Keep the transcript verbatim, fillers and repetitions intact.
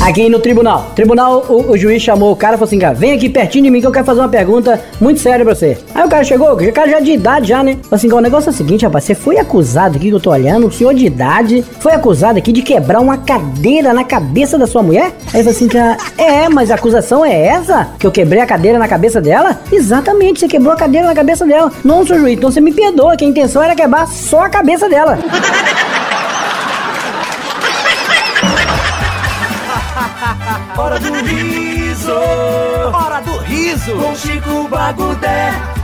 Aqui no tribunal. Tribunal, o, o juiz chamou o cara e falou assim, cara, vem aqui pertinho de mim que eu quero fazer uma pergunta muito séria pra você. Aí o cara chegou, o cara já de idade já, né? Falou assim, cara, o negócio é o seguinte, rapaz, você foi acusado aqui, que eu tô olhando, um senhor de idade, foi acusado aqui de quebrar uma cadeira na cabeça da sua mulher? Aí ele falou assim, cara, é, mas a acusação é essa? Que eu quebrei a cadeira na cabeça dela? Exatamente, você quebrou a cadeira na cabeça dela. Não, senhor juiz, então você me perdoa, que a intenção era quebrar só a cabeça dela. Hora do riso, hora do riso, com Chico Bagudé.